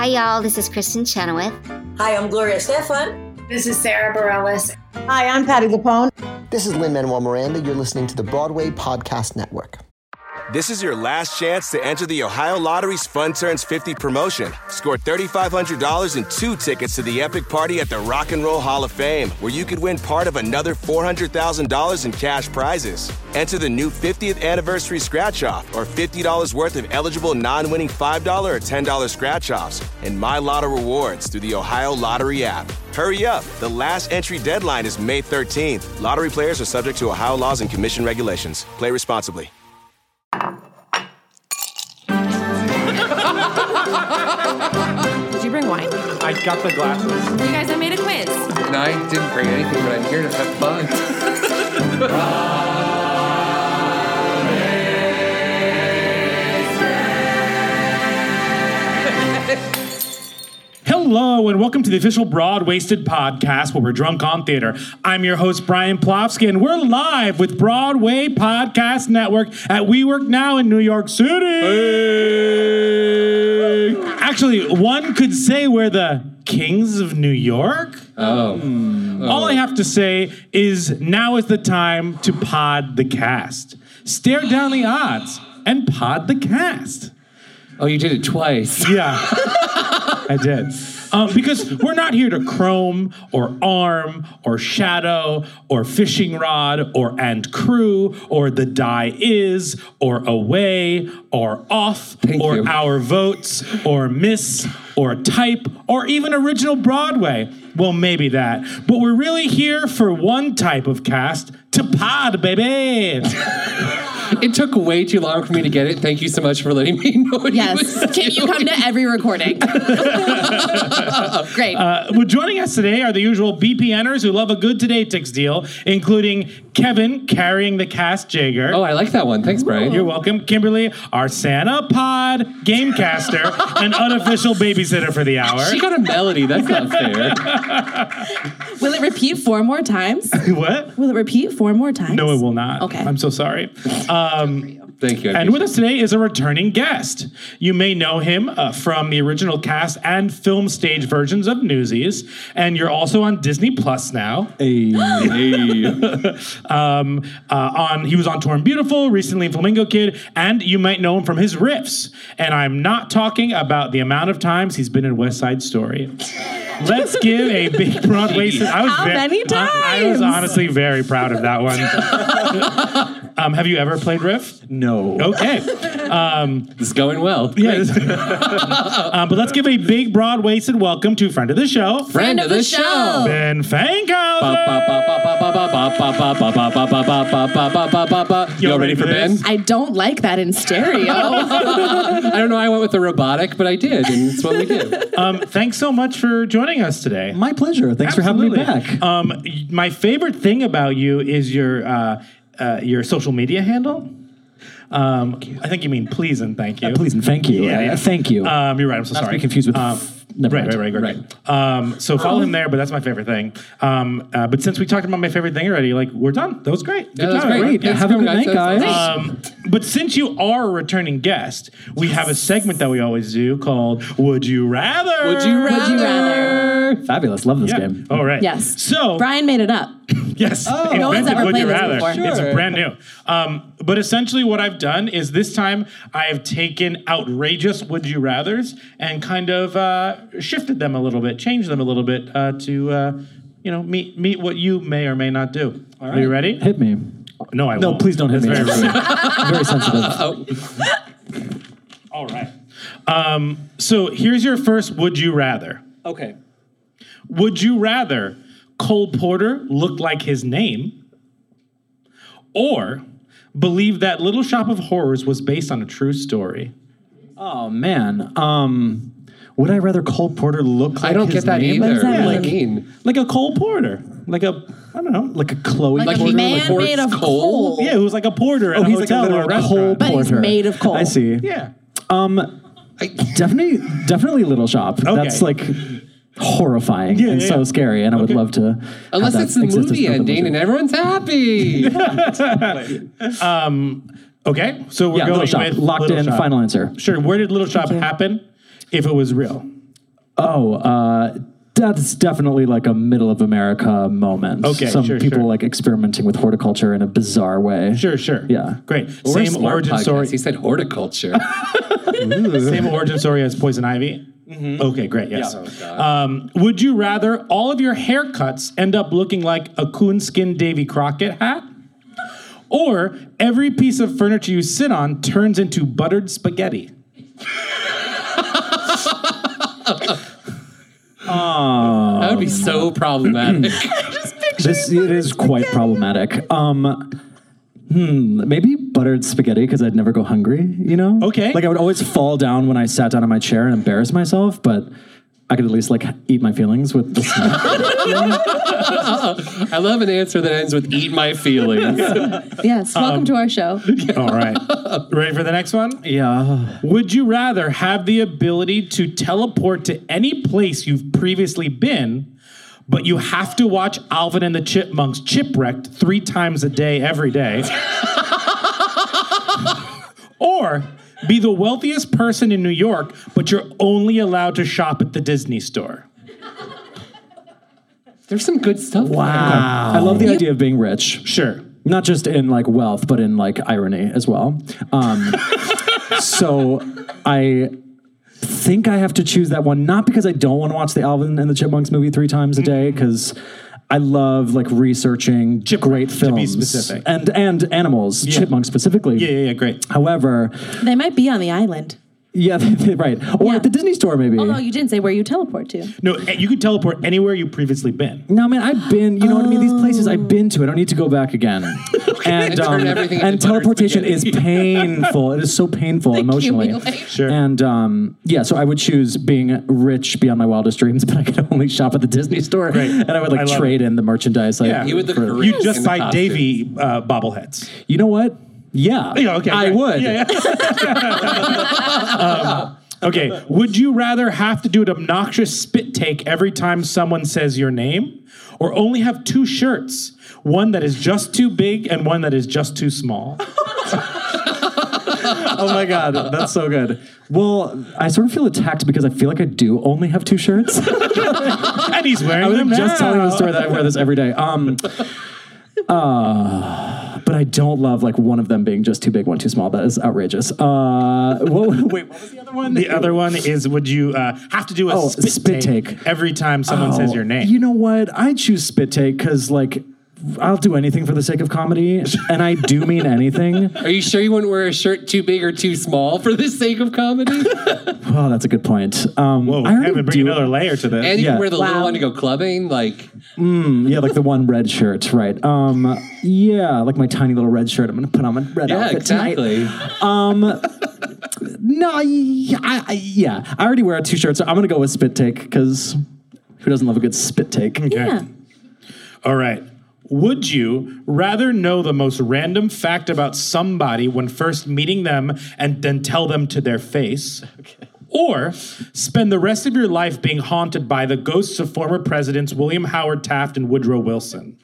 Hi, y'all. This is Kristen Chenoweth. Hi, I'm Gloria Estefan. This is Sarah Bareilles. Hi, I'm Patti LuPone. This is Lin-Manuel Miranda. You're listening to the Broadway Podcast Network. This is your last chance to enter the Ohio Lottery's Fun Turns 50 promotion. Score $3,500 and 2 tickets to the epic party at the Rock and Roll Hall of Fame, where you could win part of another $400,000 in cash prizes. Enter the new 50th anniversary scratch-off or $50 worth of eligible non-winning $5 or $10 scratch-offs and My Lotto rewards through the Ohio Lottery app. Hurry up. The last entry deadline is May 13th. Lottery players are subject to Ohio laws and commission regulations. Play responsibly. Did you bring wine? I got the glasses. You guys, I made a quiz. And I didn't bring anything, but I'm here to have fun. Hello, and welcome to the official Broad-Wasted podcast, where we're drunk on theater. I'm your host, Brian Plofsky, and we're live with Broadway Podcast Network at WeWork Now in New York City. Hey. Actually, one could say we're the kings of New York. All I have to say is now is the time to pod the cast. Stare down the odds and pod the cast. Oh, you did it twice. Yeah, I did. Because we're not here to chrome or arm or shadow or fishing rod or and crew or the die is or away or off or you. Our votes or miss or type or even original Broadway. Well, maybe that. But we're really here for one type of cast, to pod, baby. It took way too long for me to get it. Thank you so much for letting me know what Yes. you was Can you come to every recording? Great. Well, joining us today are the usual BPNers who love a good Today Tix deal, including Kevin carrying the cast Jager. Oh, I like that one. Thanks, Brian. You're welcome. Kimberly, our Santa Pod gamecaster and unofficial babysitter for the hour. She got a melody. That's not fair. Will it repeat 4 more times? What? Will it repeat 4 more times? No, it will not. Okay. I'm so sorry. Thank you. And with us today is a returning guest. You may know him from the original cast and film stage versions of Newsies, and you're also on Disney Plus now. Hey. He was on Torn Beautiful, recently in Flamingo Kid, and you might know him from his riffs. And I'm not talking about the amount of times he's been in West Side Story. Let's give a big Broadway. How many times? I was honestly very proud of that one. Have you ever played riff? No. Okay. This is going well. Yes. But let's give a big Broad-Wasted welcome to friend of the show, Friend of the show. Ben Fankhauser. You all ready for Ben? I don't like that in stereo. I don't know. I went with the robotic, but I did, and it's what we did. Thanks so much for joining us today. My pleasure. Thanks Absolutely. for having me back. My favorite thing about you is your social media handle. I think you mean please and thank you. Please and thank you. Yeah. Thank you. You're right. I'm so Not to sorry. be confused with never mind. Right. So follow him there, but that's my favorite thing. But since we talked about my favorite thing already, we're done. That was great. Yeah, that was great. Yeah, have a good night, guys. But since you are a returning guest, we have a segment that we always do called Would You Rather? Would you rather? Would you rather? Fabulous. Love this game. All right. Yes. So Brian made it up. yes, No one's invented ever Would You played this Rather. before. It's Sure. brand new. But essentially what I've done is this time I have taken outrageous Would You Rathers and kind of shifted them a little bit, changed them a little bit to meet what you may or may not do. All right. Are you ready? Hit me. No, I No, won't. please don't hit That's me. very rude. Very sensitive. All right. So here's your first Would You Rather. Okay. Would you rather Cole Porter look like his name or believe that Little Shop of Horrors was based on a true story? Oh, man. Would I rather Cole Porter look like I don't his get that name? either. does that What do you mean? mean? Like a Cole Porter. Like a, I don't know. Like a Chloe Like a Porter? man Horse made of coal? coal. Yeah, who's like a porter at Oh, a he's like a hotel or a literal restaurant. Cole But he's Porter. made of coal. I see. Yeah. Definitely Little Shop. Okay. That's like horrifying and yeah. so scary, and I would love to. Unless it's the movie ending and everyone's happy. Okay, so we're Yeah, going Little Shop. with Locked Little in. Shop. Final answer. Sure. Where did Little Shop happen if it was real? That's definitely like a middle of America moment. Okay, Some sure, people sure. like experimenting with horticulture in a bizarre way. Sure. Yeah. Great. We're a Same smart origin podcast. story. He said horticulture. Same origin story as Poison Ivy. Okay, great. Yes. Yeah. Oh, God. Would you rather all of your haircuts end up looking like a coonskin Davy Crockett hat, or every piece of furniture you sit on turns into buttered spaghetti? That would be so problematic. It is quite problematic. Maybe buttered spaghetti because I'd never go hungry, you know? Okay. Like I would always fall down when I sat down in my chair and embarrass myself, but I could at least like eat my feelings with the snack. I love an answer that ends with "eat my feelings." Yes, welcome to our show. All right. Ready for the next one? Yeah. Would you rather have the ability to teleport to any place you've previously been, but you have to watch Alvin and the Chipmunks Chipwrecked 3 times a day, every day? Or be the wealthiest person in New York, but you're only allowed to shop at the Disney store? There's some good stuff. Wow. I love the idea of being rich. Sure. Not just in like wealth, but in like irony as well. So I think I have to choose that one, not because I don't want to watch the Alvin and the Chipmunks movie 3 times a day, because I love like researching great films. to be specific. And animals, chipmunks specifically. Yeah, great. However, They might be on the island. yeah, right. Or Yeah. at the Disney store maybe. Although you didn't say where you teleport to. No, you could teleport anywhere you've previously been. No, man, I've been, you know what I mean? These places I've been to, I don't need to go back again. And turn everything into and buttered teleportation is spaghetti. painful. It is so painful emotionally. Accumulate. Sure. And yeah, so I would choose being rich beyond my wildest dreams, but I could only shop at the Disney store. Great. And I would I like love trade in the merchandise. Like, Yeah. You would look for- great. You just in the buy costume. Davy bobbleheads. You know what? Yeah. Yeah, okay, I great. would. Yeah. Okay, would you rather have to do an obnoxious spit take every time someone says your name, or only have 2 shirts, one that is just too big and one that is just too small? Oh my God, that's so good. Well, I sort of feel attacked because I feel like I do only have 2 shirts. And he's wearing I was them just telling the now. story that I wear this every day. But I don't love like one of them being just too big, one too small. That is outrageous. Wait, what was the other one? The other one is, would you have to do a spit take every time someone says your name? You know what? I choose spit take because like I'll do anything for the sake of comedy, and I do mean anything. Are you sure you wouldn't wear a shirt too big or too small for the sake of comedy? Oh, that's a good point. Whoa, I I already haven't bring do- another layer to this. And you Yeah. can wear the little Wow. one to go clubbing. Like, Yeah, like the one red shirt, right? Yeah, like my tiny little red shirt. I'm gonna put on my red yeah, outfit tonight. exactly. No, yeah. I already wear 2 shirts, so I'm gonna go with spit take because who doesn't love a good spit take? Yeah. All right. Would you rather know the most random fact about somebody when first meeting them and then tell them to their face? Or spend the rest of your life being haunted by the ghosts of former presidents William Howard Taft and Woodrow Wilson?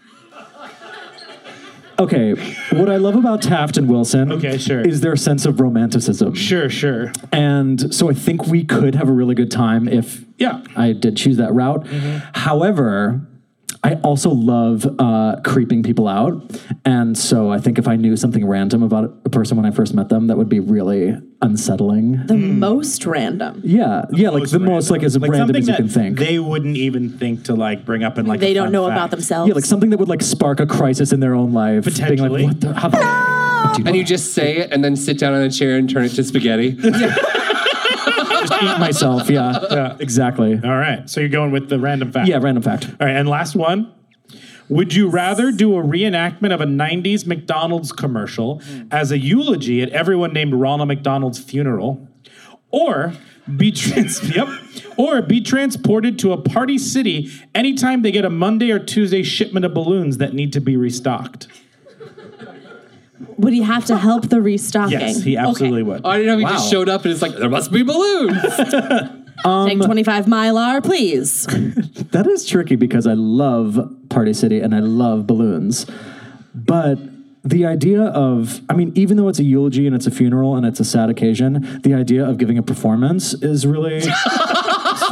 Okay, what I love about Taft and Wilson sure. is their sense of romanticism. Sure. And so I think we could have a really good time if Yeah. I did choose that route. However, I also love creeping people out. And so I think if I knew something random about a person when I first met them, that would be really unsettling. The most random. Yeah, like the most like as random something as you that can think. they wouldn't even think to like bring up in like They a don't fun know fact. about themselves. Yeah, like something that would like spark a crisis in their own life. Being Potentially. like, what the? How the And you just say it and then sit down on a chair and turn it to spaghetti. just eat myself. Yeah, exactly. All right. So you're going with the random fact. Yeah, random fact. All right, and last one. Would you rather do a reenactment of a 90s McDonald's commercial as a eulogy at everyone named Ronald McDonald's funeral, or be transported to a party city anytime they get a Monday or Tuesday shipment of balloons that need to be restocked? Would he have to help the restocking? Yes, he absolutely would. I don't know if he just showed up and it's like, there must be balloons. Take 25 Mylar, please. That is tricky because I love Party City and I love balloons. But the idea of, I mean, even though it's a eulogy and it's a funeral and it's a sad occasion, the idea of giving a performance is really sort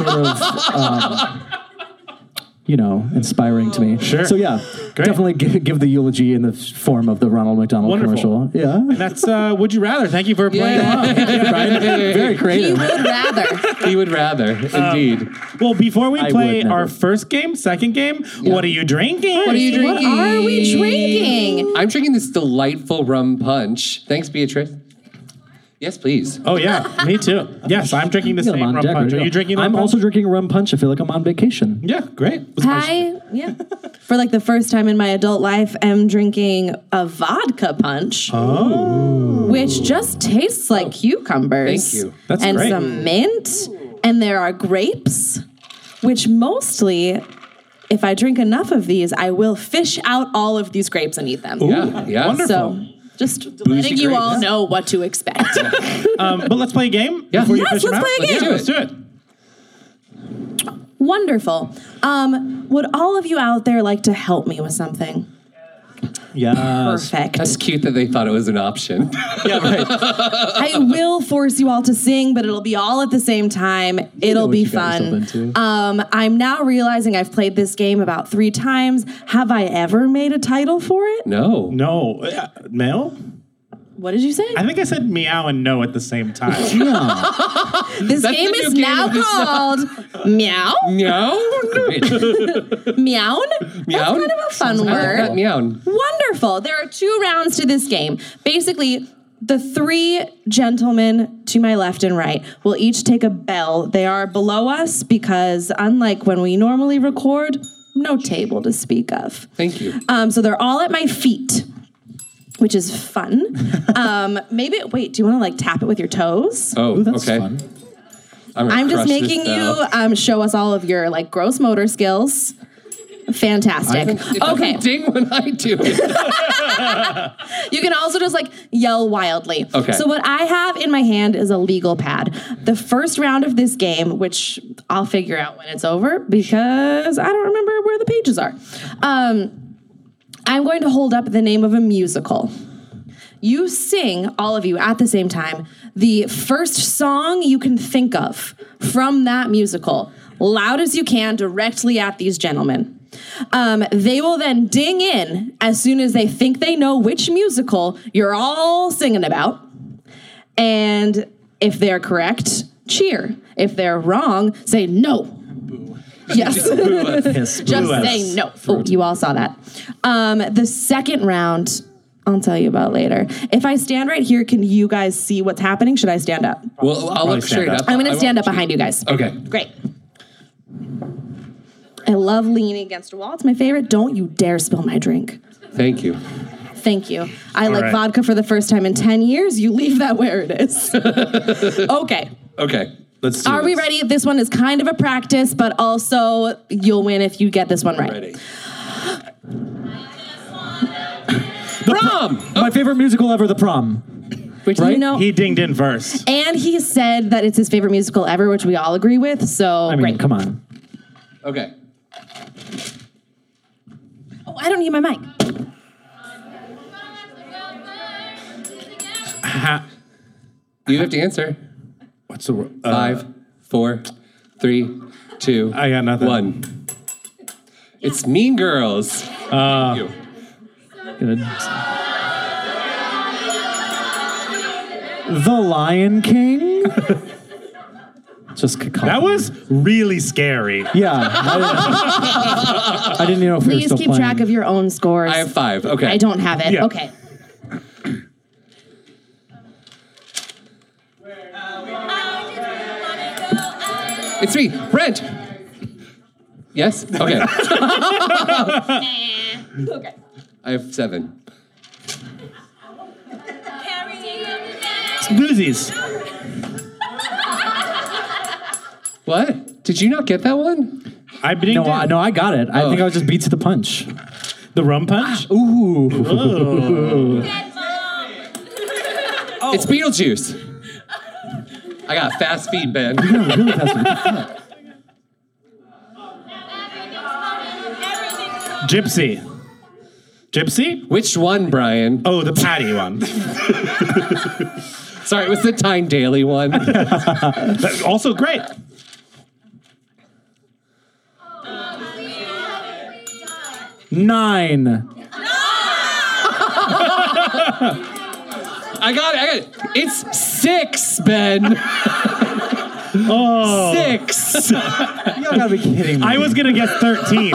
inspiring to me. Sure. So yeah, Great. definitely give the eulogy in the form of the Ronald McDonald Wonderful. commercial. Yeah. That's Would You Rather. Thank you for playing along. Very He creative. would rather. He would rather, indeed. Well, before we I play would never. our second game, what are you drinking? What are you What drinking? are we drinking? I'm drinking this delightful rum punch. Thanks, Beatrice. Yes, please. Oh, yeah, me too. Yes, I'm drinking the Get 'em same on rum deck. punch. There Are you you go. drinking rum I'm punch? also drinking rum punch. I feel like I'm on vacation. Yeah, great. For like the first time in my adult life, am drinking a vodka punch. Which just tastes like cucumbers. Thank you. That's and great. some mint. And there are grapes, which mostly, if I drink enough of these, I will fish out all of these grapes and eat them. Yeah. Wonderful. So just letting you grapes. all know what to expect. But let's play a game. Yeah. Before you Yes, fish them let's out? play a game. Yeah, let's do it. Wonderful. Would all of you out there like to help me with something? Yes. Perfect. That's cute that they thought it was an option. Yeah, right. I will force you all to sing, but it'll be all at the same time. It'll what be you got fun. yourself into. I'm now realizing I've played this game about 3 times. Have I ever made a title for it? No. No. Mel? What did you say? I think I said meow and no at the same time. This That's game the is new game now of this called Meow. Meow? Great. Meow. Meow? That's kind of a fun I like word. that, meow. Wonderful. There are 2 rounds to this game. Basically, the 3 gentlemen to my left and right will each take a bell. They are below us because, unlike when we normally record, no table to speak of. Thank you. So they're all at my feet, which is fun. Maybe, wait, do you want to tap it with your toes? Oh, That's okay. fun. I'm just crush this making you now. show us all of your gross motor skills. Fantastic. It doesn't Okay. ding when I do it. You can also just yell wildly. Okay. So what I have in my hand is a legal pad. The first round of this game, which I'll figure out when it's over because I don't remember where the pages are. I'm going to hold up the name of a musical. You sing, all of you, at the same time, the first song you can think of from that musical, loud as you can, directly at these gentlemen. They will then ding in as soon as they think they know which musical you're all singing about. And if they're correct, cheer. If they're wrong, say no. Yes. Hiss. Just say no. Oh, you all saw that. The second round, I'll tell you about later. If I stand right here, can you guys see what's happening? Should I stand up? Well, I'll look stand straight up. up. I'm going I to stand won't up behind you guys. Okay. Great. I love leaning against a wall. It's my favorite. Don't you dare spill my drink. Thank you. Thank you. I like right. vodka for the first time in 10 years. You leave that where it is. Okay. Okay. Let's do Are we this. ready? This one is kind of a practice, but also you'll win if you get this one right. Ready. Prom! My favorite musical ever, The Prom. Which Right? you know, He dinged in first. and he said that it's his favorite musical ever, which we all agree with. So I mean, great. come on. Okay. Oh, I don't need my mic. You have to answer. What's the word? 5, 4, 3, 2, I got nothing. 1. It's Mean Girls. Thank you. Good. The Lion King. Just That was really scary. yeah. I didn't know if we were Please still keep playing. track of your own scores. I have 5. Okay. I don't have it. Yeah. Okay. It's me, Brent. Yes? Okay. Okay. I have 7. Newsies. What? Did you not get that one? I dinged No, in. I got it. I think I was just beat to the punch. The rum punch? Ooh. It's Beetlejuice. I got fast feet, Ben. Really fast. Gypsy. Gypsy? Which one, Brian? Oh, the patty one. Sorry, it was the Tyne Daly one. That's also great. 9. I got it. It's 6, Ben. 6. You gotta be kidding me. I was gonna guess 13.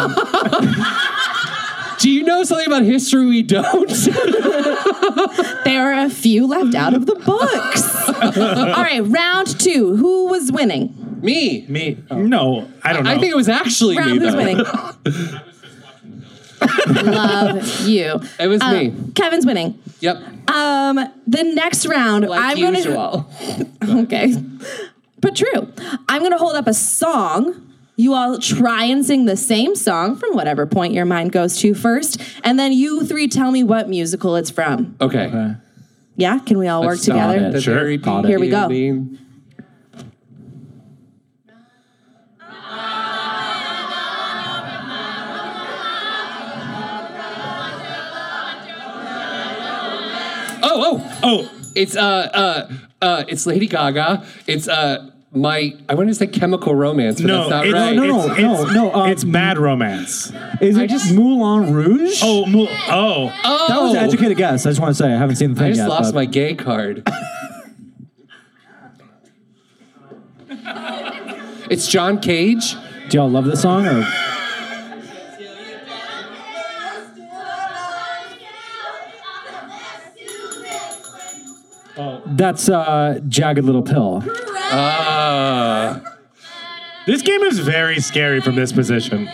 Do you know something about history we don't? There are a few left out of the books. All right, round 2. Who was winning? Me. No, I don't know. I think it was actually Round me, who's though. winning? Love you. It was me. Kevin's winning. Yep. The next round, Like I'm usual. gonna. Okay, but true. I'm gonna hold up a song. You all try and sing the same song from whatever point your mind goes to first, and then you 3 tell me what musical it's from. Okay. Yeah, can we all work Let's start together? it. Sure. Here we go. Oh! It's Lady Gaga. It's I wanted to say Chemical Romance, but No, that's not it's, right. No. it's Mad Romance. Is it Moulin Rouge? Oh. That was an educated guess. I just want to say I haven't seen the thing I just yet. lost but- my gay card. It's John Cage. Do y'all love this song? Or? That's Jagged Little Pill. This game is very scary from this position.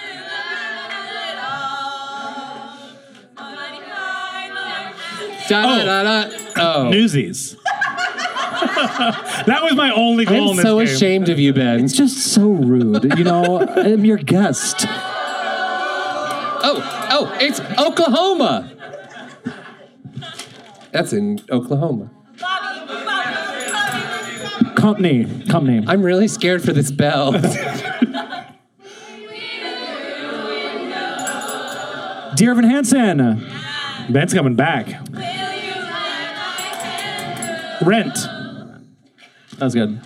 Newsies. That was my only goal in I'm this so game. ashamed of you, Ben. It's just so rude. You know, I'm your guest. Oh, it's Oklahoma. That's in Oklahoma. Company. I'm really scared for this bell. Dear Evan Hansen. Ben's coming back. Rent. That was good.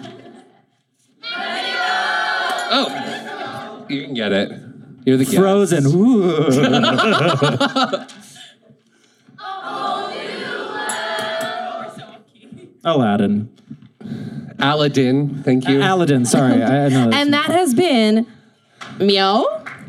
Oh, you can get it. You're the guest. Frozen. Ooh. Aladdin. Aladdin. Thank you. Aladdin. Sorry, I know. And that has been Meow.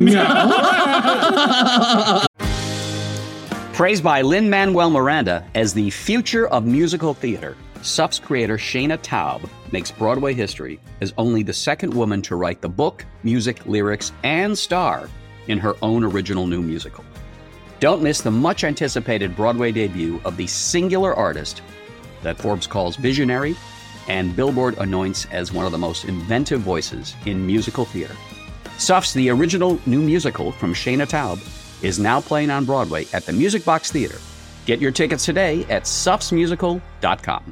Praised by Lin-Manuel Miranda as the future of musical theater, Suff's creator Shayna Taub makes Broadway history as only the second woman to write the book, music, lyrics, and star in her own original new musical. Don't miss the much-anticipated Broadway debut of the singular artist that Forbes calls visionary and Billboard anoints as one of the most inventive voices in musical theater. Suff's The Original New Musical from Shayna Taub is now playing on Broadway at the Music Box Theater. Get your tickets today at suffsmusical.com.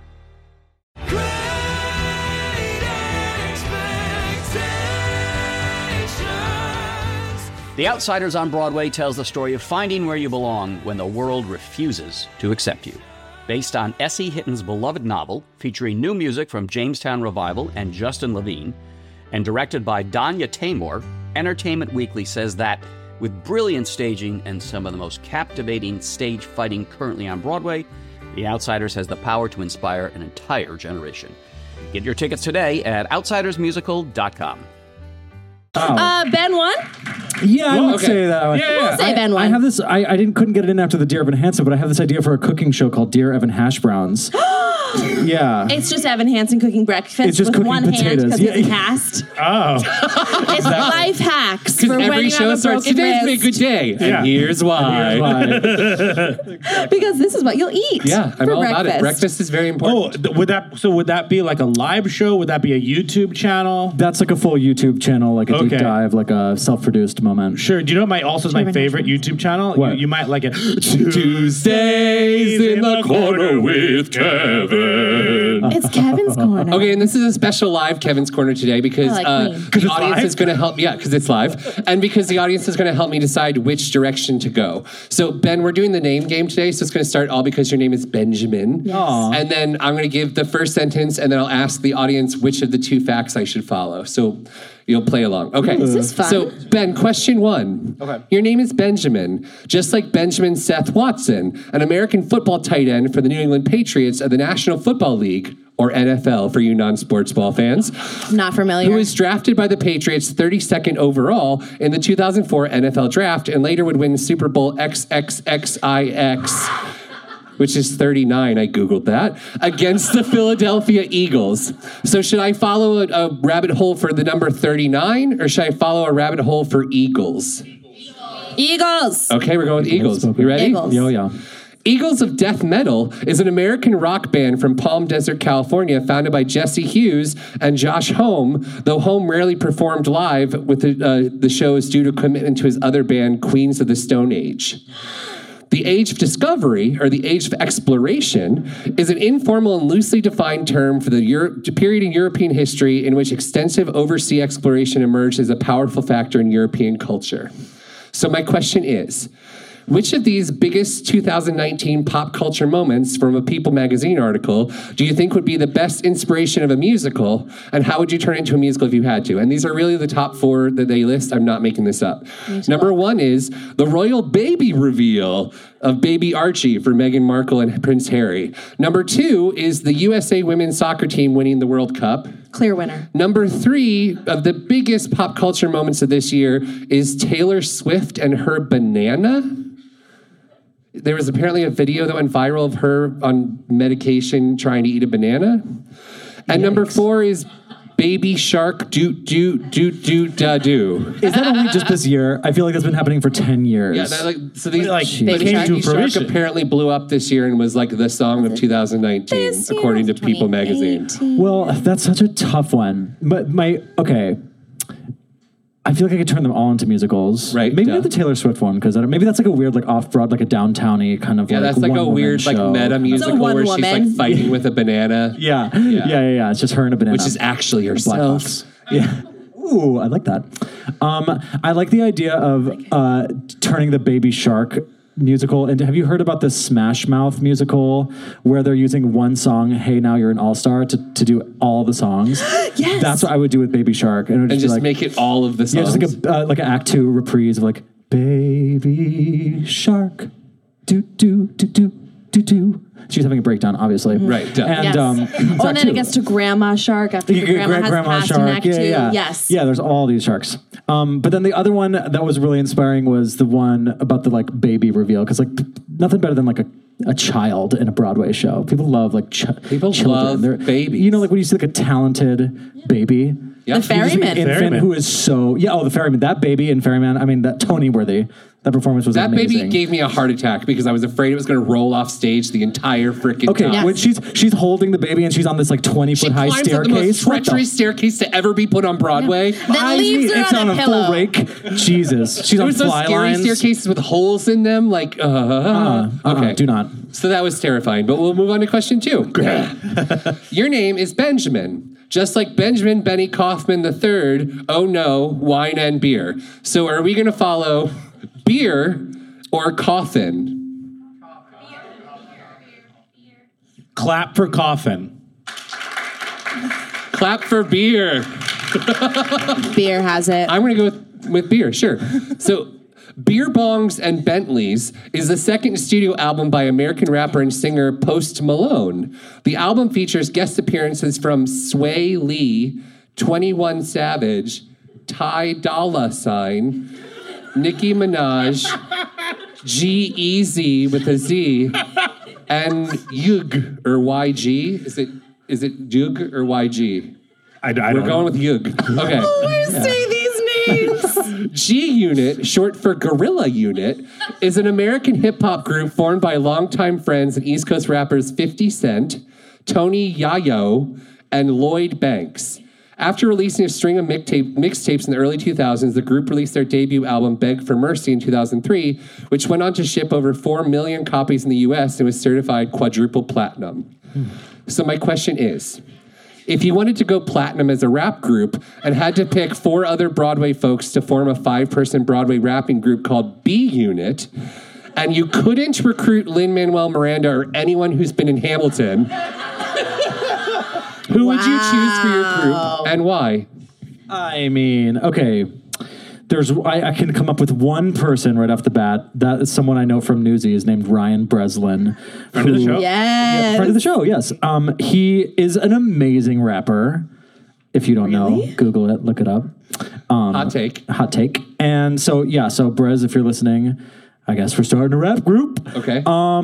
The Outsiders on Broadway tells the story of finding where you belong when the world refuses to accept you. Based on S.E. Hitton's beloved novel, featuring new music from Jamestown Revival and Justin Levine, and directed by Danya Taymor, Entertainment Weekly says that, with brilliant staging and some of the most captivating stage fighting currently on Broadway, The Outsiders has the power to inspire an entire generation. Get your tickets today at outsidersmusical.com. Ben won. Yeah, I would okay. say that. We'll say Ben won. I have this. I couldn't get it in after the Dear Evan Hansen, but I have this idea for a cooking show called Dear Evan Hash Browns. Yeah. It's just Evan Hansen cooking breakfast It's just with cooking one hand potatoes. because Yeah. he's a cast. Oh. It's life hacks for Because when every you show have a starts, broken today's been a wrist. good day. Yeah. And here's why. Because this is what you'll eat. Yeah, I'm for all about it. breakfast. Breakfast is very important. Would that be like a live show? Would that be a YouTube channel? That's like a full YouTube channel, like a deep Okay. dive, like a self-produced moment. Sure. Do you know what is my favorite YouTube channel? What? You might like it. Tuesdays in the corner with Kevin Ben. It's Kevin's corner. Okay, and this is a special live Kevin's Corner today because I like me. the audience is going to help. Yeah, because it's live, and because the audience is going to help me decide which direction to go. So Ben, we're doing the name game today, so it's going to start all because your name is Benjamin, and then I'm going to give the first sentence, and then I'll ask the audience which of the two facts I should follow. So you'll play along. Okay. This is fun. So Ben, question 1. Okay. Your name is Benjamin, just like Benjamin Seth Watson, an American football tight end for the New England Patriots of the National Football League, or NFL for you non-sports ball fans, Not familiar. who was drafted by the Patriots 32nd overall in the 2004 NFL Draft and later would win Super Bowl XXXIX, which is 39, I Googled that, against the Philadelphia Eagles. So should I follow a rabbit hole for the number 39, or should I follow a rabbit hole for Eagles? Eagles. Okay, we're going with Eagles. You ready? Eagles. Yo, yeah. Eagles of Death Metal is an American rock band from Palm Desert, California, founded by Jesse Hughes and Josh Homme, though Homme rarely performed live with the shows due to commitment to his other band, Queens of the Stone Age. The Age of Discovery, or the Age of Exploration, is an informal and loosely defined term for the period in European history in which extensive overseas exploration emerged as a powerful factor in European culture. So my question is, which of these biggest 2019 pop culture moments from a People magazine article do you think would be the best inspiration of a musical, and how would you turn it into a musical if you had to? And these are really the top 4 that they list. I'm not making this up. Number 1 is the royal baby reveal of baby Archie for Meghan Markle and Prince Harry. Number 2 is the USA women's soccer team winning the World Cup. Clear winner. Number 3 of the biggest pop culture moments of this year is Taylor Swift and her banana. There was apparently a video that went viral of her on medication trying to eat a banana. And number 4 is Baby Shark doot doot doot doot da doo. Is that only just this year? I feel like that's been happening for 10 years. Yeah, so these they came Baby to Shark fruition. apparently blew up this year and was like the song of 2019, according to People magazine. Well, that's such a tough one. But I feel like I could turn them all into musicals. Right, Maybe duh. not the Taylor Swift one, because maybe that's like a weird, like off-broad, like a downtowny kind of Yeah, that's like a one-woman weird like show. meta musical where she's like fighting with a banana. Yeah. It's just her and a banana. Which is actually Black herself. box. Yeah. Ooh, I like that. I like the idea of turning the Baby Shark musical into. Have you heard about the Smash Mouth musical where they're using one song, "Hey Now You're an All-Star," to do all the songs? Yes. That's what I would do with Baby Shark, and it would And be just like, make it all of the songs. yeah, just like an Act 2 reprise of like Baby Shark, do do do do do do. She's having a breakdown, obviously. Right. Duh. And Yes. it's And then it gets to Grandma Shark after the grandma has passed in Act 2. Yes. Yeah, there's all these sharks. But then the other one that was really inspiring was the one about the like baby reveal, because like nothing better than like a child in a Broadway show. People love like People children. love They're- babies. You know, like when you see like a talented baby. Yep. The ferryman. Infant Ferryman. who is so the ferryman. That baby in Ferryman. I mean, that Tony worthy. That performance was That amazing. baby gave me a heart attack because I was afraid it was going to roll off stage the entire freaking Okay, time. when she's holding the baby and she's on this like 20-foot high climbs up the most staircase. What the treacherous staircase to ever be put on Broadway. Then leaves her it's on a a pillow. full rake. Jesus, she's There on was those fly scary lines. staircases with holes in them. Like, okay. Do not. So that was terrifying. But we'll move on to question 2. Your name is Benjamin. Just like Benjamin Benny Kaufman III, oh no, wine and beer. So are we going to follow beer or coffin? Clap for coffin. Clap for beer. Beer has it. I'm going to go with beer, sure. So, Beer Bongs and Bentleys is the second studio album by American rapper and singer Post Malone. The album features guest appearances from Sway Lee, 21 Savage, Ty Dolla $ign, Nicki Minaj, G-Eazy with a Z, and Yug or YG. Is it Yug or YG? I don't We're know. going with Yug. Okay. Say these names. G Unit, short for Gorilla Unit, is an American hip-hop group formed by longtime friends and East Coast rappers 50 Cent, Tony Yayo, and Lloyd Banks. After releasing a string of mixtapes in the early 2000s, the group released their debut album, Beg for Mercy, in 2003, which went on to ship over 4 million copies in the U.S. and was certified quadruple platinum. So my question is, if you wanted to go platinum as a rap group and had to pick 4 other Broadway folks to form a 5-person Broadway rapping group called B Unit, and you couldn't recruit Lin-Manuel Miranda or anyone who's been in Hamilton, who would you choose for your group and why? I mean, okay. I can come up with one person right off the bat. That is someone I know from Newsies named Ryan Breslin. Friend of the show? Yes. Friend of the show, yes. He is an amazing rapper. If you don't know, Google it, look it up. Hot take. Hot take. And so Brez, if you're listening, I guess we're starting a rap group. Okay.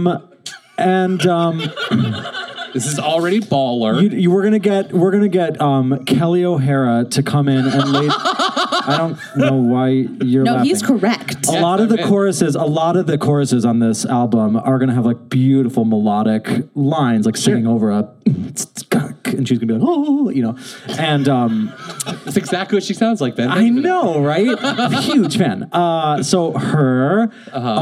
This is already baller. We're gonna get Kelly O'Hara to come in and lead. I don't know why you're laughing. he's correct. A lot of the choruses on this album are gonna have like beautiful melodic lines, like singing over a, and she's gonna be like, oh, you know, and that's exactly what she sounds like, Ben. I know, right? I'm a huge fan. So her.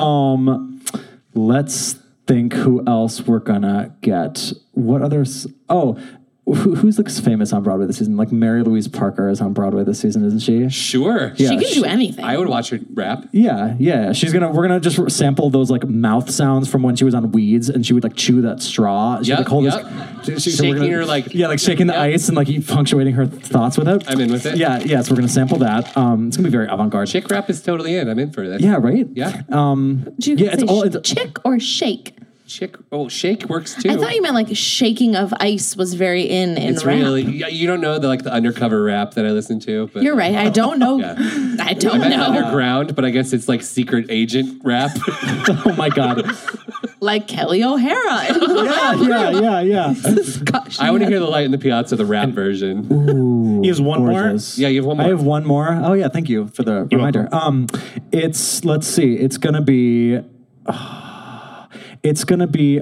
Let's think who else we're gonna get. What others? Oh, who's like famous on Broadway this season? Like Mary Louise Parker is on Broadway this season, isn't she? Sure. Yeah, she can do anything. I would watch her rap. Yeah. We're gonna just sample those like mouth sounds from when she was on Weeds, and she would like chew that straw. She would like hold this, shaking her like shaking the ice and like punctuating her thoughts with it. I'm in with it. Yeah. So we're gonna sample that. It's gonna be very avant-garde. Chick rap is totally in. I'm in for that. Yeah. Right. Yeah. It's chick or shake. Shake works too. I thought you meant like shaking of ice was very in it's rap. Really, you don't know the undercover rap that I listen to. But you're right. I don't know. I don't know. Underground, but I guess it's like secret agent rap. Oh my God. Like Kelly O'Hara. Yeah. Gosh, I want to hear the Light in the Piazza, the rap version. Ooh, he has one gorgeous. more. Yeah, you have one more. I have one more. Oh yeah, thank you for the reminder. Let's see. It's gonna be. It's gonna be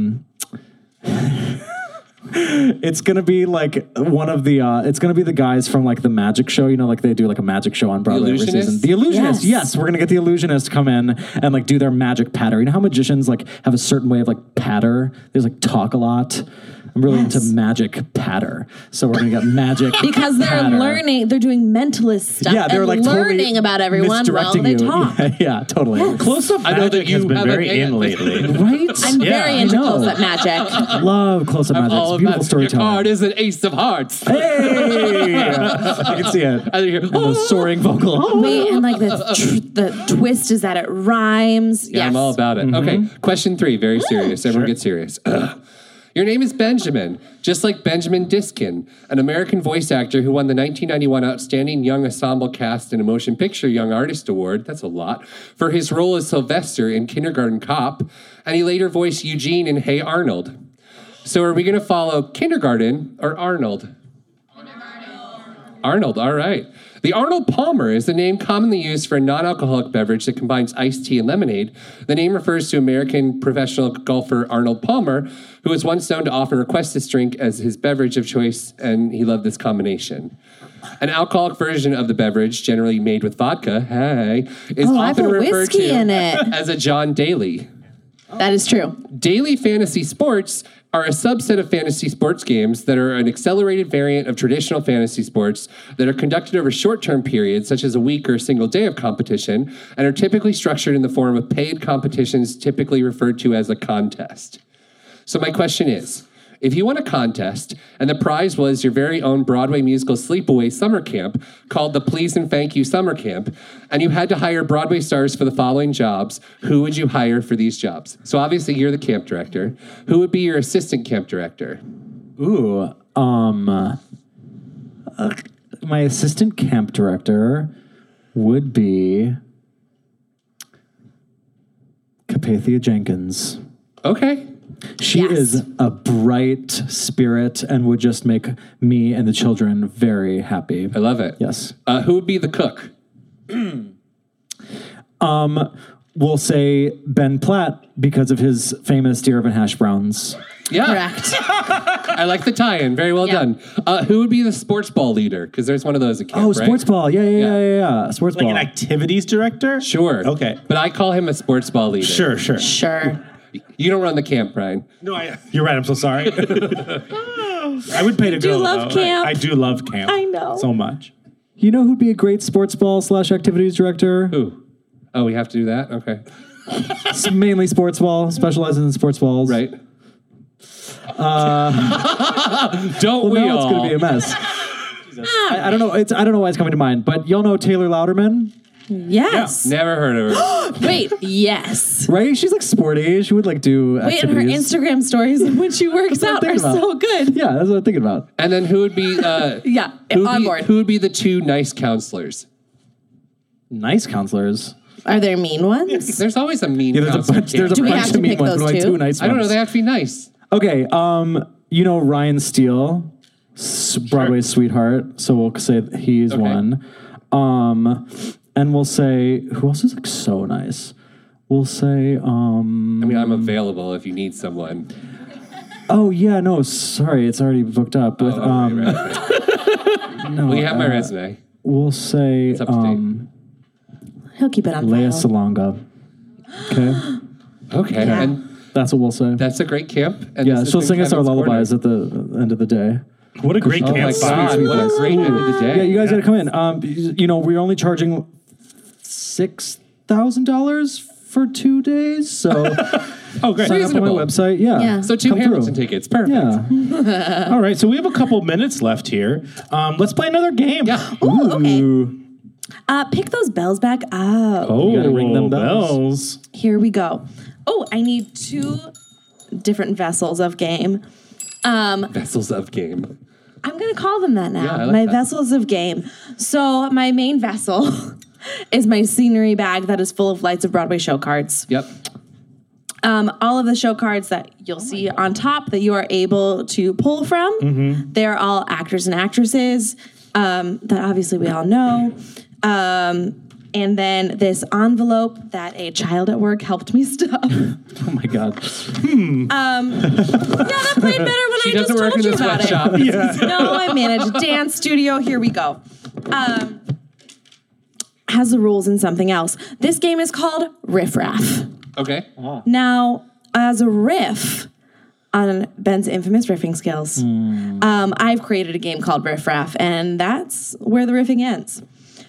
it's gonna be like one of the it's gonna be the guys from like the magic show, you know, like they do like a magic show on Broadway every season. The Illusionist, yes, we're gonna get the Illusionist come in and like do their magic patter. You know how magicians like have a certain way of like patter? They just like talk a lot. I'm really into magic patter. So we're going to get magic because they're patter. Learning, they're doing mentalist stuff. Yeah, they're like learning totally about everyone while they talk. Yeah, totally. Yes. Close-up magic has been very in lately. Right? I'm very into close-up magic. Love close-up magic. It's beautiful storytelling. Your card is an ace of hearts. Hey! I can see it. And the soaring vocal. Wait, and like the twist is that it rhymes. Yeah, yes. I'm all about it. Mm-hmm. Okay, question 3, very serious. Everyone get serious. Your name is Benjamin, just like Benjamin Diskin, an American voice actor who won the 1991 Outstanding Young Ensemble Cast in a Motion Picture Young Artist Award, that's a lot, for his role as Sylvester in Kindergarten Cop, and he later voiced Eugene in Hey Arnold. So are we going to follow Kindergarten or Arnold? Arnold, all right. The Arnold Palmer is the name commonly used for a non-alcoholic beverage that combines iced tea and lemonade. The name refers to American professional golfer Arnold Palmer, who was once known to often request this drink as his beverage of choice, and he loved this combination. An alcoholic version of the beverage, generally made with vodka, is often referred to as a John Daly. That is true. Daily fantasy sports are a subset of fantasy sports games that are an accelerated variant of traditional fantasy sports that are conducted over short-term periods, such as a week or a single day of competition, and are typically structured in the form of paid competitions, typically referred to as a contest. So my question is, if you won a contest and the prize was your very own Broadway musical sleepaway summer camp called the Please and Thank You Summer Camp, and you had to hire Broadway stars for the following jobs, who would you hire for these jobs? So obviously you're the camp director. Who would be your assistant camp director? Ooh, my assistant camp director would be Capathia Jenkins. Okay. She is a bright spirit and would just make me and the children very happy. I love it. Yes. Who would be the cook? We'll say Ben Platt because of his famous deer oven hash browns. Yeah. Correct. I like the tie-in. Very well done. Who would be the sports ball leader? Because there's one of those at camp, right? Sports ball. Yeah. Sports ball. Like an activities director? Sure. Okay. But I call him a sports ball leader. Sure. Sure. You don't run the camp, Brian. No, you're right. I'm so sorry. I would pay to go. Do you love camp? I do love camp. I know. So much. You know who'd be a great sports ball / activities director? Who? Oh, we have to do that? Okay. It's mainly sports ball, specializes in sports balls. Right. Don't Well, we now all? it's going to be a mess. I don't know. I don't know why it's coming to mind, but y'all know Taylor Louderman, Yes. Never heard of her. Wait, yes. right? She's like sporty. She would like do Wait, and her activities. Instagram stories when she works That's what I'm out are thinking about. so good. Yeah, that's what I'm thinking about. And then who would be Yeah, on board. Who would be the two nice counselors? Nice counselors. Are there mean ones? There's always a mean Yeah, there's a counselor. bunch. There's a Do we bunch have of to mean pick ones, those but like two? two nice ones. I don't know. They have to be nice. Okay, you know Ryan Steele, Broadway's sweetheart. So we'll say that he's Okay. one. And we'll say who else is like so nice. We'll say I mean, I'm available if you need someone. oh yeah, no, sorry, it's already booked up with Right. no. Well, you have my resume. We'll say It's up to date. He'll keep it on Leia file. Salonga. Okay, Okay. Yeah. And that's what we'll say. that's a great camp. And Yeah, this has she'll been sing us our Kevin's Corner. lullabies at the end of the day. What a great Oh camp my spot. God, what a great end of the day. Yeah, you guys got to come in. You know, we're only charging $6,000 for 2 days. So Oh, great. sign up on my Reasonable. website. Yeah. Yeah. So 2 Come Hamilton through. tickets. Perfect. Yeah. All right, so we have a couple minutes left here. Let's play another game. Yeah. Ooh, okay. Pick those bells back up. Oh, You gotta ring them bells. bells. Here we go. Oh, I need 2 different vessels of game. Vessels of game. I'm going to call them that now. Yeah, I like my that. vessels of game. So my main vessel is my scenery bag that is full of Lights of Broadway show cards. Yep. All of the show cards that you'll see on top that you are able to pull from, they're all actors and actresses that obviously we all know. And then this envelope that a child at work helped me stuff. Oh my God. Yeah, that played better when She I just doesn't work told in you the about it. sweatshop. No, I manage a dance studio. Here we go. Has the rules in something else. This game is called Riff Raff. Okay. Now, as a riff on Ben's infamous riffing skills, I've created a game called Riff Raff, and that's where the riffing ends.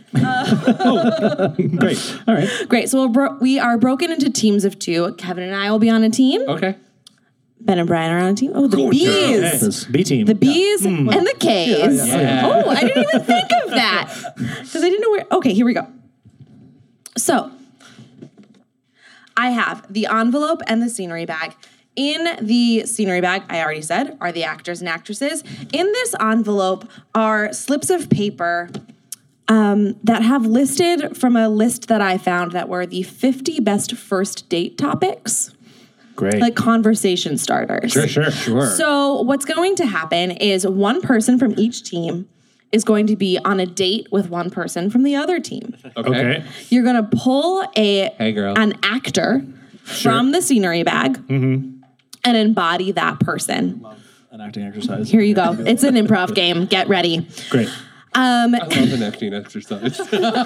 Great. All right. Great. So we are broken into teams of 2. Kevin and I will be on a team. Okay. Ben and Brian are on a team. Oh, the bees. Hey, B team. The B's and the K's. Yeah. Oh, I didn't even think of that. Because I didn't know where. Okay, here we go. So, I have the envelope and the scenery bag. In the scenery bag, I already said, are the actors and actresses. In this envelope are slips of paper that have listed from a list that I found that were the 50 best first date topics. Great. Like conversation starters. Sure. So what's going to happen is one person from each team is going to be on a date with one person from the other team. Okay. You're going to pull an actor from the scenery bag and embody that person. An acting exercise. Here you go. It's an improv game. Get ready. Great. I love an acting exercise.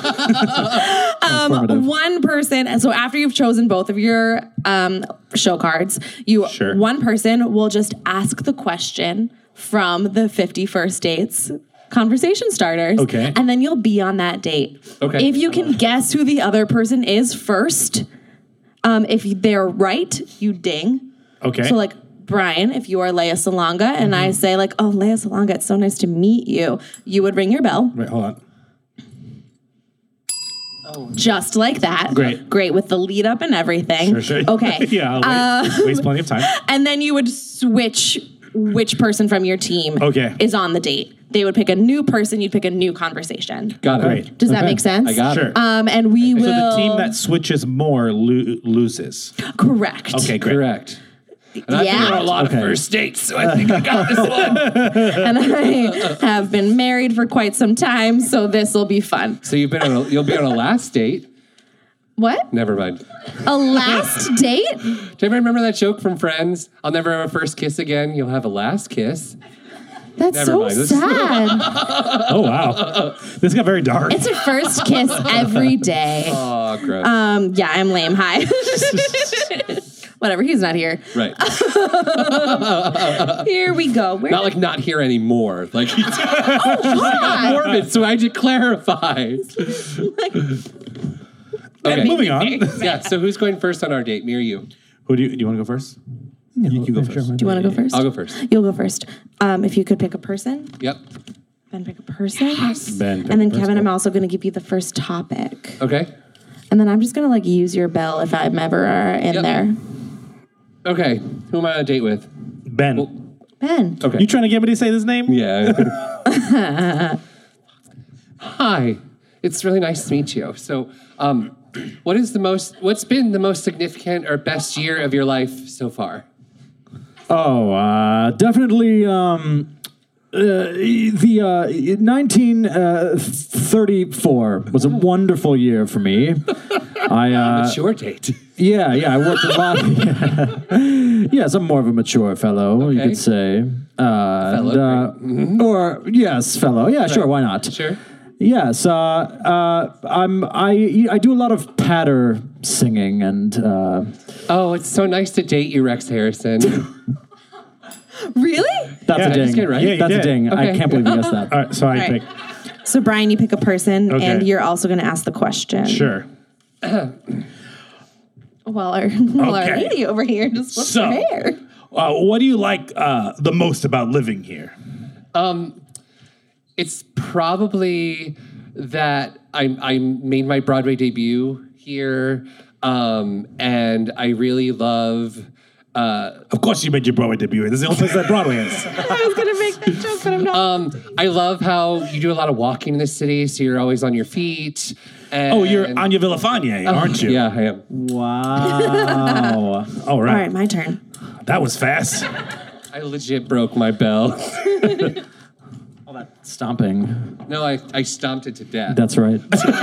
One person, so after you've chosen both of your show cards, one person will just ask the question from the 50 First Dates conversation starters. Okay. And then you'll be on that date. Okay. If you can guess who the other person is first, if they're right, you ding. Okay. So like, Brian, if you are Leia Salonga and I say like, oh, Leia Salonga, it's so nice to meet you, you would ring your bell. Wait, hold on. Just like that. Great. With the lead up and everything. Sure. Okay. Yeah, I'll waste plenty of time. And then you would switch which person from your team is on the date. They would pick a new person, you'd pick a new conversation. Got it. Great. Does that make sense? I got it. And we will. So the team that switches more loses. Correct. Okay, great. Correct. And I've been on a lot of first dates, so I think I got this one. And I have been married for quite some time, so this will be fun. So you'll be on a last date. What? Never mind. A last date? Do you ever remember that joke from Friends? I'll never have a first kiss again. You'll have a last kiss. That's Never so mind. sad. Oh, wow. This got very dark. It's a first kiss every day. Oh, gross. Yeah, I'm lame. Hi. Whatever, he's not here. Right. Here we go. Not like not here anymore. Like he's morbid, so I should clarify. And moving on. Yeah, so who's going first on our date? Me or you? Who do you want to go first? You can go first. Do you want to go first? I'll go first. You'll go first. If you could pick a person. Yep. Ben, pick a person. Ben, pick and then a person. Kevin, I'm also going to give you the first topic. Okay. And then I'm just going to like use your bell if I'm ever in Yep. there. Okay. Who am I on a date with? Ben. Ben. Okay. You trying to get me to say this name? Yeah. Hi. It's really nice to meet you. So, what's been the most significant or best year of your life so far? Oh, definitely the 1934 was a wonderful year for me. Mature date. Yeah, I worked a lot. Yes, I'm more of a mature fellow, you Okay. could say. Fellow, Or yes, fellow. Yeah, sure, why not? Sure. Yes, I do a lot of patter singing and Oh, it's so nice to date you, Rex Harrison. Really? that's Yeah, a ding. just get it right. Yeah, you That's a did. ding. I Okay. can't believe you guessed that. All right, so I All right. pick. So Brian, you pick a person, Okay. and you're also going to ask the question. Sure. While our Okay. lady over here just flips So- her hair. What do you like the most about living here? It's probably that I made my Broadway debut here, and I really love. Of course, you made your Broadway debut. This is the only place that Broadway is. I was going to make that joke, but I'm not. I love how you do a lot of walking in the city, so you're always on your feet. And Oh, you're Anya Villafane, aren't you? Yeah, I am. Wow. All All right. right, my turn. That was fast. I legit broke my bell. All that stomping. No, I stomped it to death. That's right.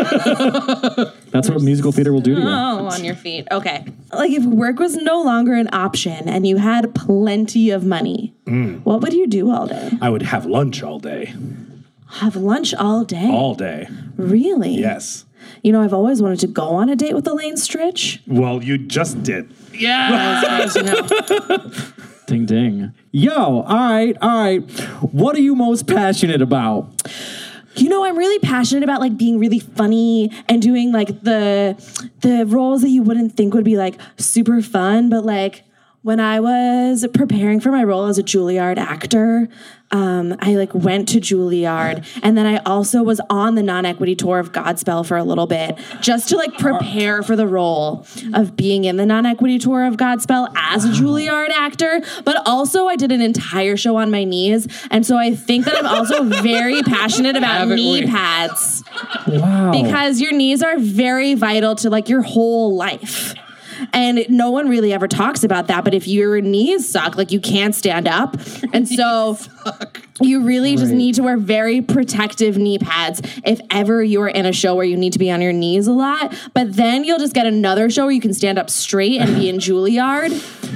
That's what musical theater will do to you. Oh, on your feet. Okay. Like if work was no longer an option and you had plenty of money, what would you do all day? I would have lunch all day. Have lunch all day? All day. Really? Yes. You know, I've always wanted to go on a date with Elaine Stritch. Well, you just did. yeah. Ding ding. Yo, all right. What are you most passionate about? You know, I'm really passionate about like being really funny and doing like the roles that you wouldn't think would be like super fun, but like when I was preparing for my role as a Juilliard actor, I like went to Juilliard, and then I also was on the non-equity tour of Godspell for a little bit, just to like prepare for the role of being in the non-equity tour of Godspell as a Juilliard actor. But also, I did an entire show on my knees, and so I think that I'm also very passionate about Haven't knee we? pads Wow. because your knees are very vital to like your whole life. And no one really ever talks about that. But if your knees suck, like you can't stand up. And so you really just need to wear very protective knee pads if ever you're in a show where you need to be on your knees a lot. But then you'll just get another show where you can stand up straight and be in Juilliard.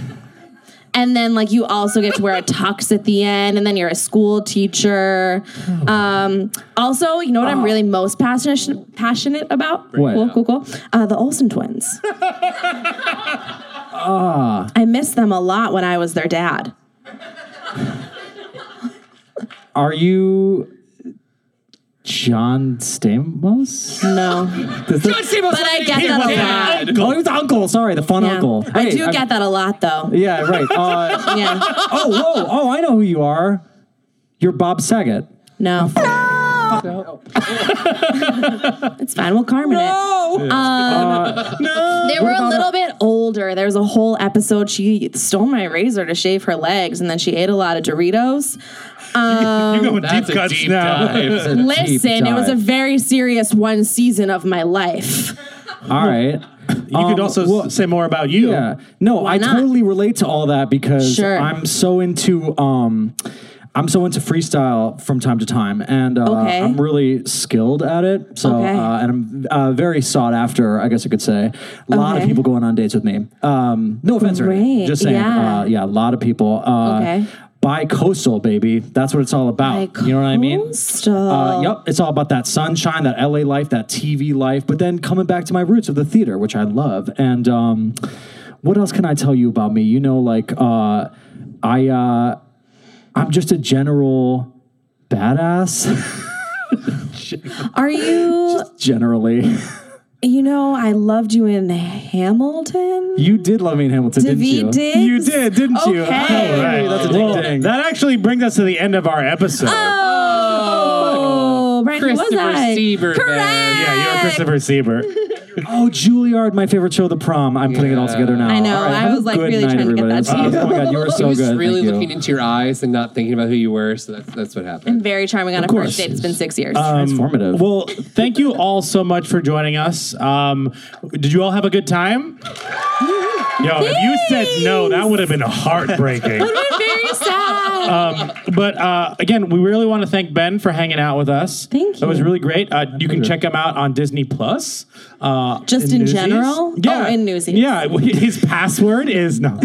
And then, like, you also get to wear a tux at the end, and then you're a school teacher. Also, you know what I'm really most passionate about? What? Cool. The Olsen twins. I miss them a lot when I was their dad. Are you John Stamos? No. But I get that a lot. Oh, he was the uncle. Sorry, the fun Yeah. uncle. I Hey, do get that a lot, though. Yeah, right. Yeah. Oh, I know who you are. You're Bob Saget. No. It's fine. We'll Carmen it. They were a little bit older. There was a whole episode. She stole my razor to shave her legs, and then she ate a lot of Doritos. You're going That's deep a cuts deep now. dive. Listen, it was a very serious one season of my life. All right. You could also say more about you. Yeah. No, I not? totally relate to all that because Sure. I'm so into freestyle from time to time, and Okay. I'm really skilled at it. So, Okay. and I'm very sought after, I guess I could say. A lot of Okay. people going on dates with me. No offense, or anything. Great. Just saying. Yeah. A lot of people. Okay. Bi-coastal, baby. That's what it's all about. You know what I mean? Bi-coastal. Yep. It's all about that sunshine, that LA life, that TV life, but then coming back to my roots of the theater, which I love. And what else can I tell you about me? You know, like I'm just a general badass. Are you Generally. You know, I loved you in Hamilton. You did love me in Hamilton, didn't you? Daveed Diggs? You did, didn't you? Okay. All right. That's a Well, ding-ding. that actually brings us to the end of our episode. Oh, Brian, who was Christopher I? Sieber, Correct. man. Yeah, you're Christopher Sieber. Oh, Juilliard, my favorite show, The Prom. I'm putting it all together now. I know. All right, I have was, a like, good really night, trying to get everybody. that to you. Oh my God, you were He so was good. really Thank you. looking into your eyes and not thinking about who you were. So that's what happened. And very charming on a course. first date. It's been 6 years. Transformative. Well, thank you all so much for joining us. Did you all have a good time? Yo, if you said no, that would have been heartbreaking. I'm very sad. But again, we really want to thank Ben for hanging out with us. Thank That was you. really great. You can check him out on Disney Plus. Just in Newsies. general? Yeah. Oh, in Newsies. Yeah, his password is no.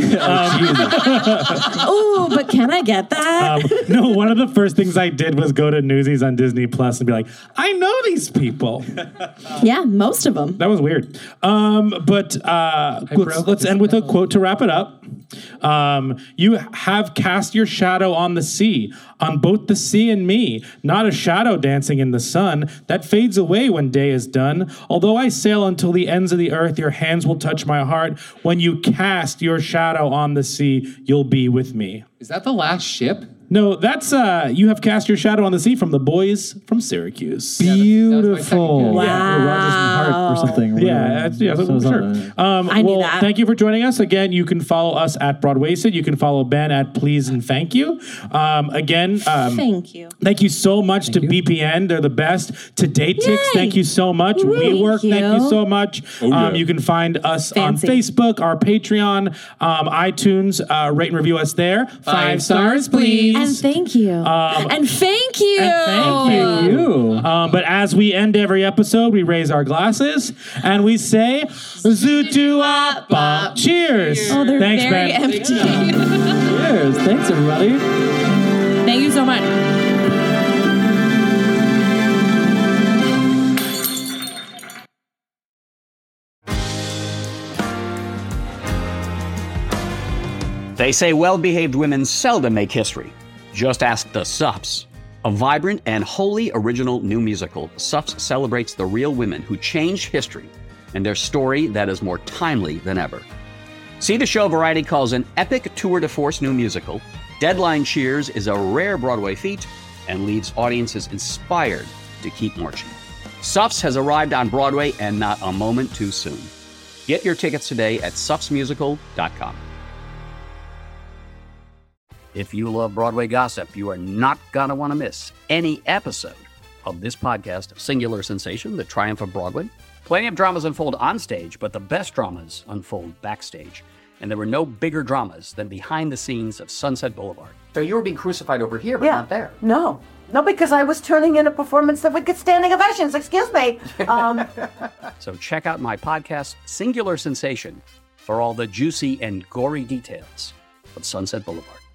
Oh, but can I get that? No, one of the first things I did was go to Newsies on Disney Plus and be like, I know these people. Yeah, most of them. That was weird. But let's end with a quote to wrap it up. You have cast your shadow on the sea, on both the sea and me, not a shadow dancing in the sun that fades away when day is done. Although I sail until the ends of the earth, your hands will touch my heart. When you cast your shadow on the sea, you'll be with me. Is that the last ship? No, that's you have cast your shadow on the sea from the boys from Syracuse. Beautiful. Wow. Yeah, Rogers and Hart or something. Yeah, So sure. I knew Well, that. thank you for joining us. Again, you can follow us at Broadwasted. You can follow Ben at Please and Thank You. Again, Thank you. thank you so much to BPN. They're the best. To Datetics, Yay. thank you so much. WeWork, thank you so much. You can find us Fancy. on Facebook, our Patreon, iTunes. Rate and review us there. 5 stars, please. And thank you. And thank you. Thank you. But as we end every episode, we raise our glasses and we say, Zutu Appa. Cheers. Oh, they're Thanks, very Ben. empty. Cheers. Thanks, everybody. Thank you so much. They say well-behaved women seldom make history. Just ask the Sups. A vibrant and wholly original new musical, Sups celebrates the real women who changed history and their story that is more timely than ever. See the show Variety calls an epic tour de force new musical. Deadline cheers is a rare Broadway feat and leaves audiences inspired to keep marching. Sups has arrived on Broadway and not a moment too soon. Get your tickets today at supsmusical.com. If you love Broadway gossip, you are not going to want to miss any episode of this podcast, Singular Sensation, The Triumph of Broadway. Plenty of dramas unfold on stage, but the best dramas unfold backstage. And there were no bigger dramas than behind the scenes of Sunset Boulevard. So you were being crucified over here, but not there. No, because I was turning in a performance that would get standing ovations. Excuse me. So check out my podcast, Singular Sensation, for all the juicy and gory details of Sunset Boulevard.